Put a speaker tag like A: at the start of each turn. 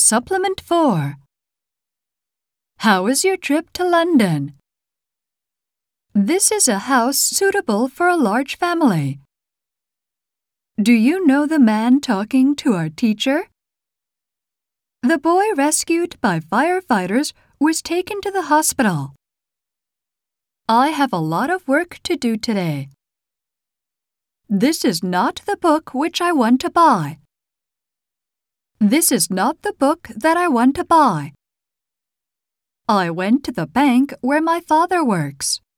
A: Supplement 4. How is your trip to London? This is a house suitable for a large family. Do you know the man talking to our teacher? The boy rescued by firefighters was taken to the hospital. I have a lot of work to do today. This is not the book which I want to buy. This is not the book that I want to buy. I went to the bank where my father works.